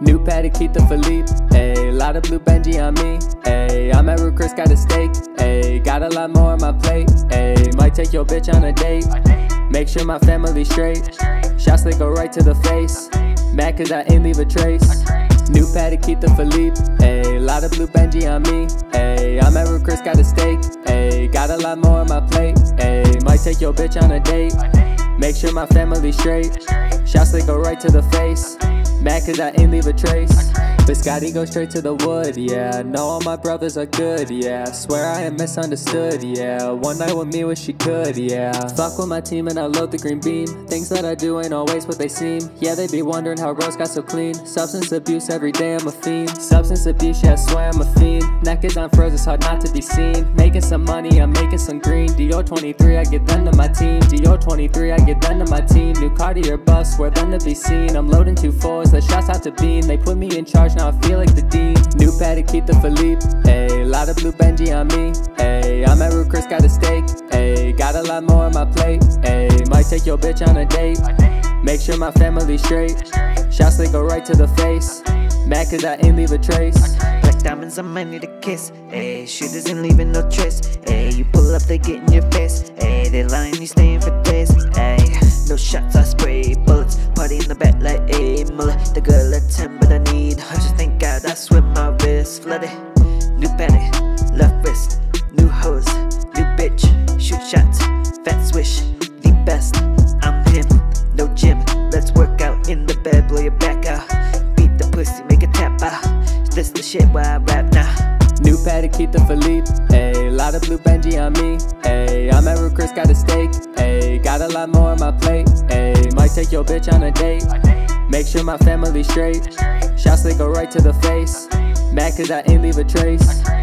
New paddock, keep the Philippe. Ayy, lot of blue Benji on me. Ayy, I'm at Root Chris, got a steak. Ayy, got a lot more on my plate. Ayy, might take your bitch on a date. Make sure my family's straight. Shots they go right to the face. Mad cause I ain't leave a trace. New paddock, keep the Philippe. Ayy, lot of blue Benji on me. Ayy, I'm at Root Chris, got a steak. Ayy, got a lot more on my plate. Ayy, might take your bitch on a date. Make sure my family's straight. Shots they go right to the face. Mad cause I ain't leave a trace. Biscotti go straight to the wood, yeah. Know all my brothers are good, yeah. Swear I am misunderstood, yeah. One night with me wish she could, yeah. Fuck with my team and I load the green beam. Things that I do ain't always what they seem. Yeah, they be wondering how Rose got so clean. Substance abuse every day, I'm a fiend. Substance abuse, yeah, I swear I'm a fiend. Neck is on froze, it's hard not to be seen. Making some money, I'm making some green. Dior 23, I get them to my team. Dior 23, I get them to my team. New Cartier bus, swear them to be seen. I'm loading 2 4s, the shots out to Bean. They put me in charge, now I feel like the dean. New paddock, keep the Philippe. Ayy, lot of blue Benji on me. Ayy, I'm at Root Chris, got a steak. Ayy, got a lot more on my plate. Ayy, might take your bitch on a date. Make sure my family's straight. Shots they go right to the face. Mad cause I ain't leave a trace. Black diamonds, I might need a kiss. Ayy, shooters ain't leaving no trace. Ayy, you pull up, they get in your face. Ayy, they lying, you staying for days. Ayy, no shots, I spray bullets. Party in the back like a mullet. The girl at 10, but I need hundreds. Thank God I swim my wrist flooded. New paddock, left wrist. New hose, new bitch. Shoot shots, fat swish. The best, I'm him. No gym, let's work out in the bed. Blow your back out. Beat the pussy, make it tap out. This the shit where I rap now. New paddock, keep the Philippe. Ayy, lot of blue Benji on me. Ayy, I'm at Root Chris, got a steak. Ayy, got a lot more on my plate. Ayy, might take your bitch on a date. Make sure my family's straight. Shots they go right to the face. Mad cause I ain't leave a trace.